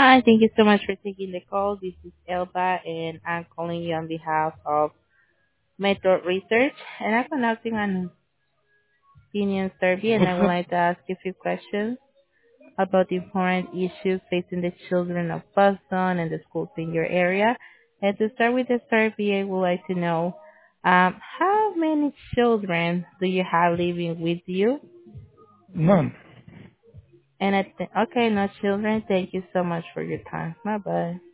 Hi, thank you so much for taking the call. This is Elba, and I'm calling you on behalf of Method Research, and I'm conducting an opinion survey, and What's I would up? like to ask you a few questions about the important issues facing the children of Boston and the schools in your area. And to start with the survey, I would like to know how many children do you have living with you? None. And okay, no children. Thank you so much for your time. Bye bye.